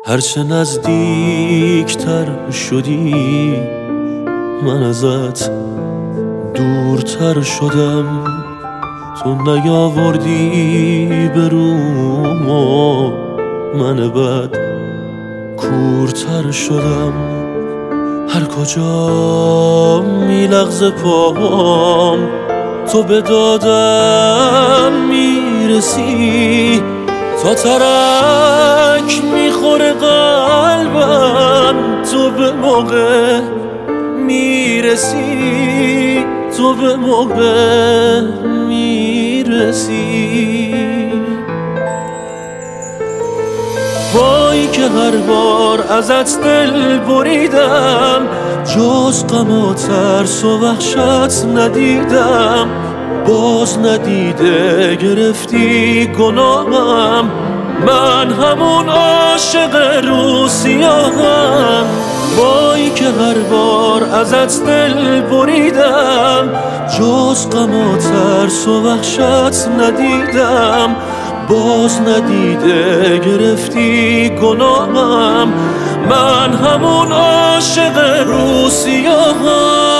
هرچه نزدیکتر شدی من ازت دورتر شدم. تو نیاوردی به روم و من بد کورتر شدم. هر کجا میلغزه پاهام تو به دادم میرسی. تا ترک میخوره قلبم تو به موقع میرسی. تو به موقع میرسی. وای که هر بار ازت دل بریدم جز غم و ترس و وحشت ندیدم. باز ندیده گرفتی گناهم، من همون عاشق روسیاهم. وای که هر بار ازت دل بریدم جز غم و ترس و وحشت ندیدم. باز ندیده گرفتی گناهم، من همون عاشق روسیاهم.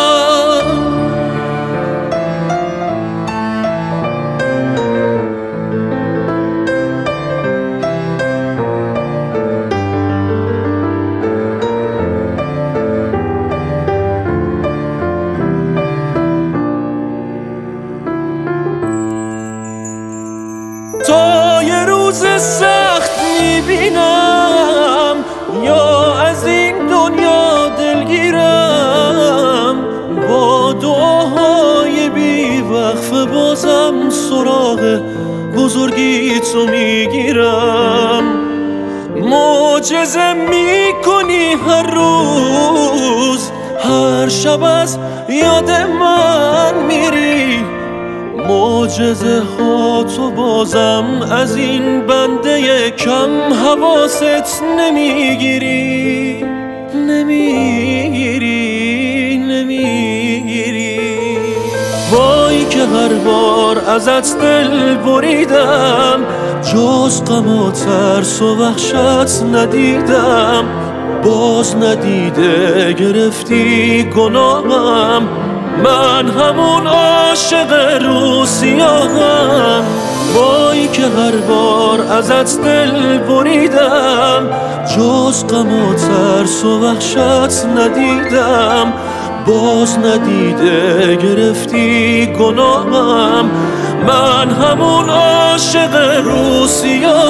تا یه روز سخت میبینم یا از این دنیا دلگیرم، با دعاهای بی وقفه بازم سراغ بزرگی تو میگیرم. معجزه میکنی هر روز، هر شب از یاد من میری. معجزه ها تو بازم از این بنده کم حواست نمیگیری. وای که هر بار ازت دل بریدم جز غم و ترس و وحشت ندیدم. باز ندیده گرفتی گناهم، من همون عاشق روسیاهم. وای که هر بار ازت دل بریدم جز غم و ترس و وحشت ندیدم. باز ندیده گرفتی گناهم، من همون عاشق روسیاهم.